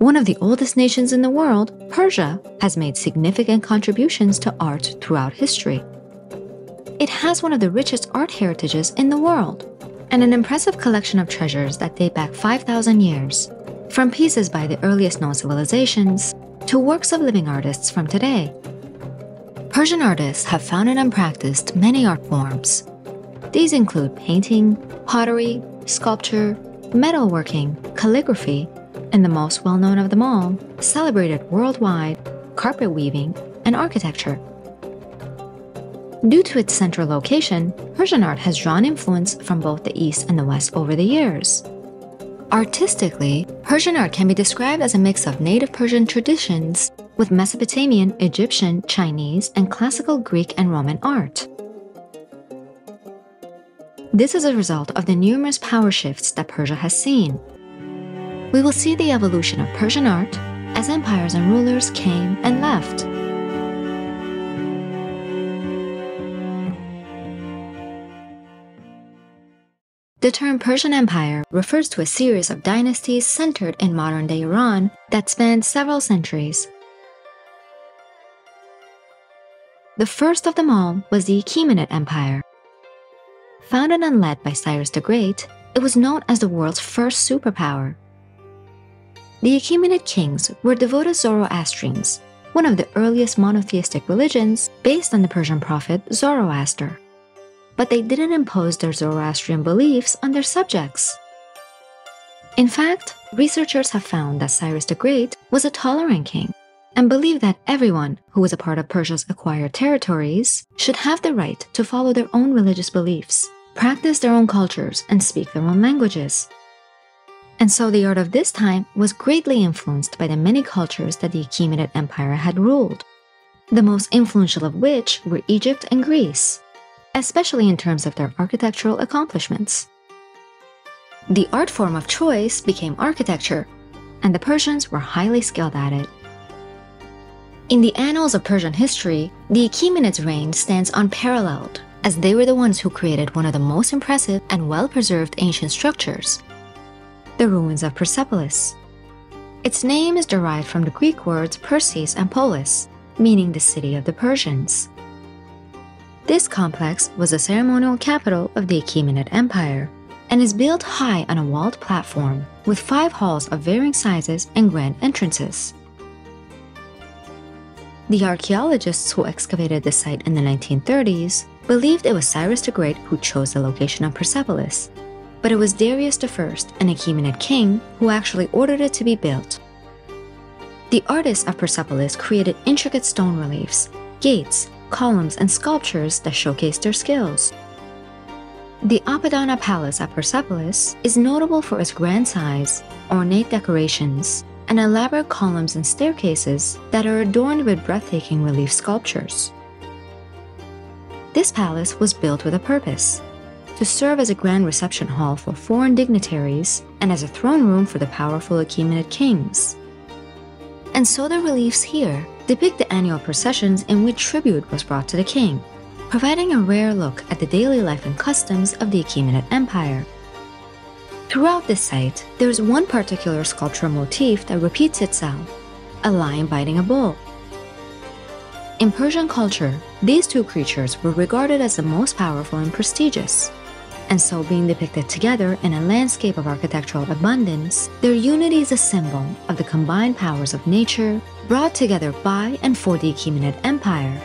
One of the oldest nations in the world, Persia has made significant contributions to art throughout history. It has one of the richest art heritages in the world, and an impressive collection of treasures that date back 5,000 years, from pieces by the earliest known civilizations to works of living artists from today. Persian artists have founded and practiced many art forms. These include painting, pottery, sculpture, metalworking, calligraphy, and the most well-known of them all, celebrated worldwide, carpet weaving, and architecture. Due to its central location, Persian art has drawn influence from both the East and the West over the years. Artistically, Persian art can be described as a mix of native Persian traditions with Mesopotamian, Egyptian, Chinese, and classical Greek and Roman art. This is a result of the numerous power shifts that Persia has seen. We will see the evolution of Persian art as empires and rulers came and left. The term Persian Empire refers to a series of dynasties centered in modern-day Iran that spanned several centuries. The first of them all was the Achaemenid Empire. Founded and led by Cyrus the Great, it was known as the world's first superpower. The Achaemenid kings were devoted Zoroastrians, one of the earliest monotheistic religions based on the Persian prophet Zoroaster. But they didn't impose their Zoroastrian beliefs on their subjects. In fact, researchers have found that Cyrus the Great was a tolerant king and believed that everyone who was a part of Persia's acquired territories should have the right to follow their own religious beliefs, practice their own cultures, and speak their own languages. And so the art of this time was greatly influenced by the many cultures that the Achaemenid Empire had ruled, the most influential of which were Egypt and Greece, especially in terms of their architectural accomplishments. The art form of choice became architecture, and the Persians were highly skilled at it. In the annals of Persian history, the Achaemenids' reign stands unparalleled, as they were the ones who created one of the most impressive and well-preserved ancient structures, the ruins of Persepolis. Its name is derived from the Greek words Persis and Polis, meaning the city of the Persians. This complex was the ceremonial capital of the Achaemenid Empire and is built high on a walled platform with 5 halls of varying sizes and grand entrances. The archaeologists who excavated the site in the 1930s believed it was Cyrus the Great who chose the location of Persepolis, but it was Darius I, an Achaemenid king, who actually ordered it to be built. The artists of Persepolis created intricate stone reliefs, gates, columns, and sculptures that showcase their skills. The Apadana Palace at Persepolis is notable for its grand size, ornate decorations, and elaborate columns and staircases that are adorned with breathtaking relief sculptures. This palace was built with a purpose: to serve as a grand reception hall for foreign dignitaries and as a throne room for the powerful Achaemenid kings. And so the reliefs here depict the annual processions in which tribute was brought to the king, providing a rare look at the daily life and customs of the Achaemenid Empire. Throughout this site, there is one particular sculptural motif that repeats itself: a lion biting a bull. In Persian culture, these two creatures were regarded as the most powerful and prestigious, and so being depicted together in a landscape of architectural abundance, their unity is a symbol of the combined powers of nature brought together by and for the Achaemenid Empire.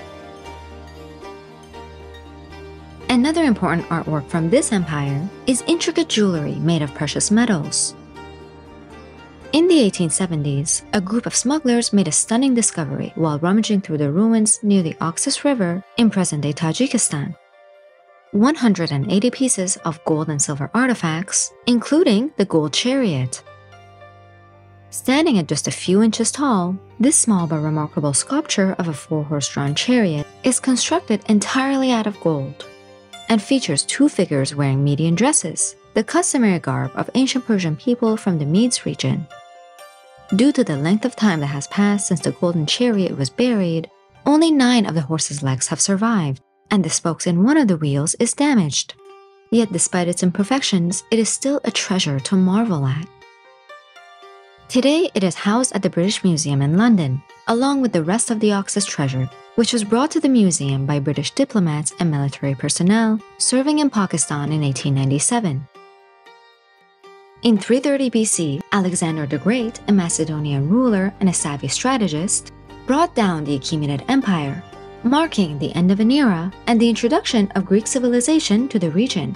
Another important artwork from this empire is intricate jewelry made of precious metals. In the 1870s, a group of smugglers made a stunning discovery while rummaging through the ruins near the Oxus River in present-day Tajikistan. 180 pieces of gold and silver artifacts, including the gold chariot. Standing at just a few inches tall, this small but remarkable sculpture of a 4-horse-drawn chariot is constructed entirely out of gold and features 2 figures wearing Median dresses, the customary garb of ancient Persian people from the Medes region. Due to the length of time that has passed since the golden chariot was buried, only 9 of the horse's legs have survived, and the spokes in one of the wheels is damaged. Yet despite its imperfections, it is still a treasure to marvel at. Today, it is housed at the British Museum in London, along with the rest of the Oxus treasure, which was brought to the museum by British diplomats and military personnel serving in Pakistan in 1897. In 330 BC, Alexander the Great, a Macedonian ruler and a savvy strategist, brought down the Achaemenid Empire, marking the end of an era and the introduction of Greek civilization to the region.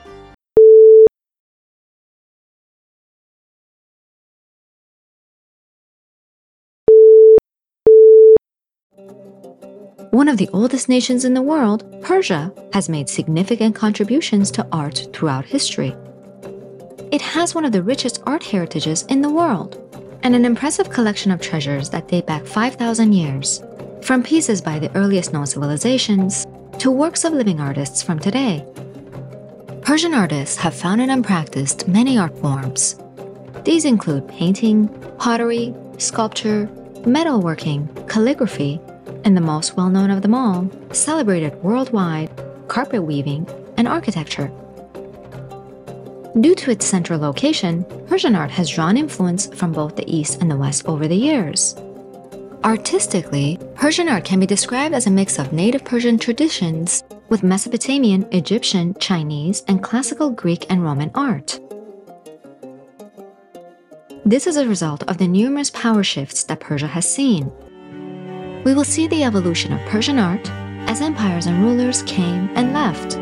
One of the oldest nations in the world, Persia, has made significant contributions to art throughout history. It has one of the richest art heritages in the world, and an impressive collection of treasures that date back 5,000 years, from pieces by the earliest known civilizations to works of living artists from today. Persian artists have founded and practiced many art forms. These include painting, pottery, sculpture, metalworking, calligraphy, and the most well-known of them all, celebrated worldwide, carpet weaving, and architecture. Due to its central location, Persian art has drawn influence from both the East and the West over the years. Artistically, Persian art can be described as a mix of native Persian traditions with Mesopotamian, Egyptian, Chinese, and classical Greek and Roman art. This is a result of the numerous power shifts that Persia has seen. We will see the evolution of Persian art as empires and rulers came and left.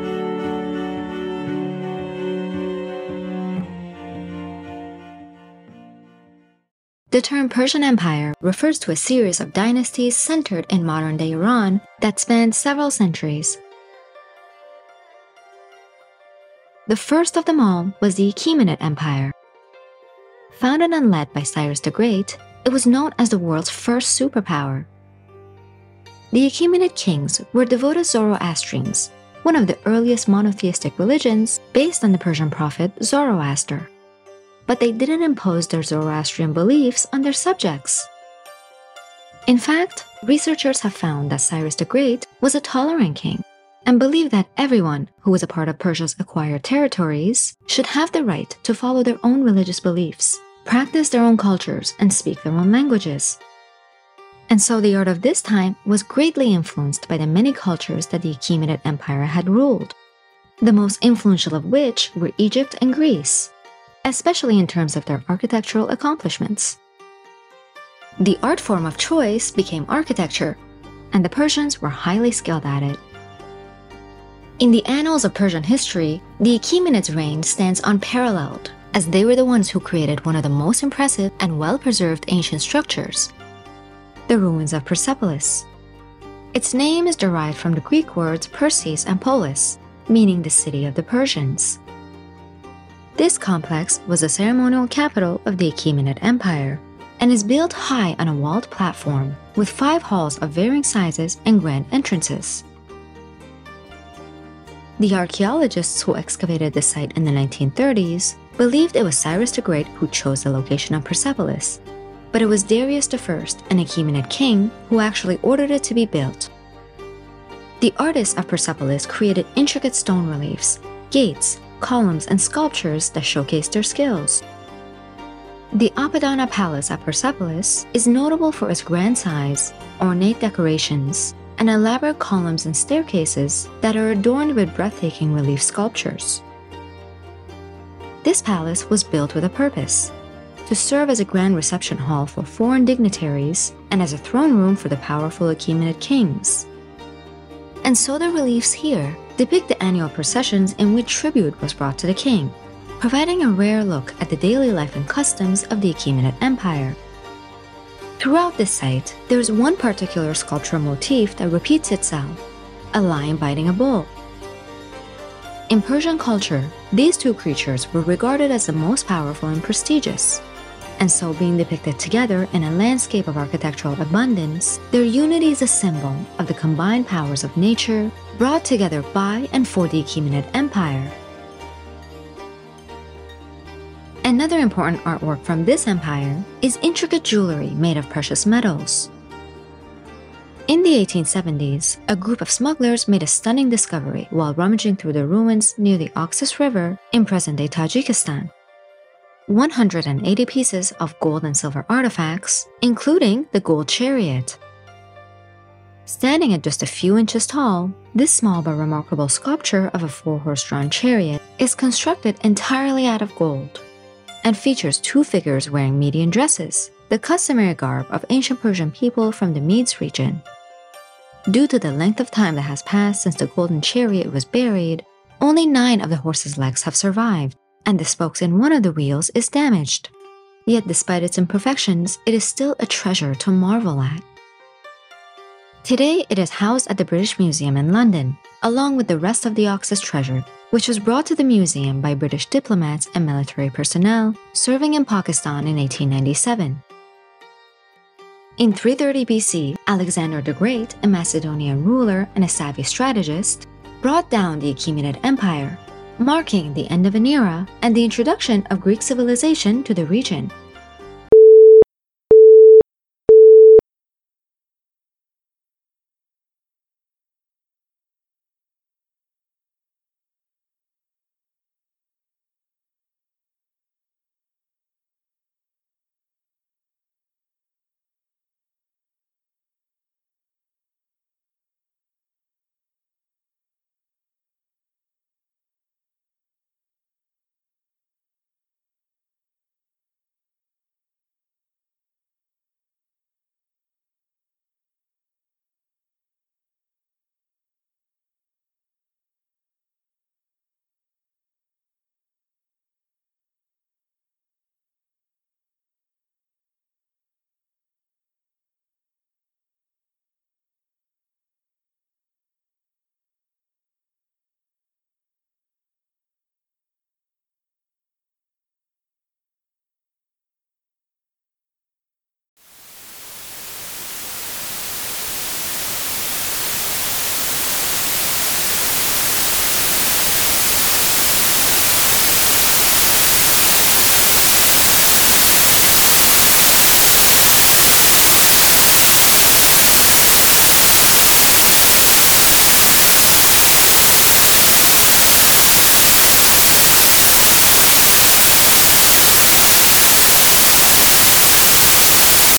The term Persian Empire refers to a series of dynasties centered in modern-day Iran that spanned several centuries. The first of them all was the Achaemenid Empire. Founded and led by Cyrus the Great, it was known as the world's first superpower. The Achaemenid kings were devoted Zoroastrians, one of the earliest monotheistic religions based on the Persian prophet Zoroaster. But they didn't impose their Zoroastrian beliefs on their subjects. In fact, researchers have found that Cyrus the Great was a tolerant king and believed that everyone who was a part of Persia's acquired territories should have the right to follow their own religious beliefs, practice their own cultures, and speak their own languages. And so the art of this time was greatly influenced by the many cultures that the Achaemenid Empire had ruled, the most influential of which were Egypt and Greece, especially in terms of their architectural accomplishments. The art form of choice became architecture, and the Persians were highly skilled at it. In the annals of Persian history, the Achaemenids' reign stands unparalleled, as they were the ones who created one of the most impressive and well-preserved ancient structures, the ruins of Persepolis. Its name is derived from the Greek words Persis and Polis, meaning the city of the Persians. This complex was the ceremonial capital of the Achaemenid Empire and is built high on a walled platform with 5 halls of varying sizes and grand entrances. The archaeologists who excavated the site in the 1930s believed it was Cyrus the Great who chose the location of Persepolis, but it was Darius I, an Achaemenid king, who actually ordered it to be built. The artists of Persepolis created intricate stone reliefs, gates, columns, and sculptures that showcased their skills. The Apadana Palace at Persepolis is notable for its grand size, ornate decorations, and elaborate columns and staircases that are adorned with breathtaking relief sculptures. This palace was built with a purpose: to serve as a grand reception hall for foreign dignitaries and as a throne room for the powerful Achaemenid kings. And so the reliefs here depict the annual processions in which tribute was brought to the king, providing a rare look at the daily life and customs of the Achaemenid Empire. Throughout this site, there is one particular sculptural motif that repeats itself: a lion biting a bull. In Persian culture, these two creatures were regarded as the most powerful and prestigious, and so being depicted together in a landscape of architectural abundance, their unity is a symbol of the combined powers of nature brought together by and for the Achaemenid Empire. Another important artwork from this empire is intricate jewelry made of precious metals. In the 1870s, a group of smugglers made a stunning discovery while rummaging through the ruins near the Oxus River in present-day Tajikistan. 180 pieces of gold and silver artifacts, including the gold chariot. Standing at just a few inches tall, this small but remarkable sculpture of a 4-horse-drawn chariot is constructed entirely out of gold and features 2 figures wearing Median dresses, the customary garb of ancient Persian people from the Medes region. Due to the length of time that has passed since the golden chariot was buried, only 9 of the horse's legs have survived, and the spokes in one of the wheels is damaged. Yet despite its imperfections, it is still a treasure to marvel at. Today, it is housed at the British Museum in London, along with the rest of the Oxus treasure, which was brought to the museum by British diplomats and military personnel serving in Pakistan in 1897. In 330 BC, Alexander the Great, a Macedonian ruler and a savvy strategist, brought down the Achaemenid Empire, marking the end of an era and the introduction of Greek civilization to the region.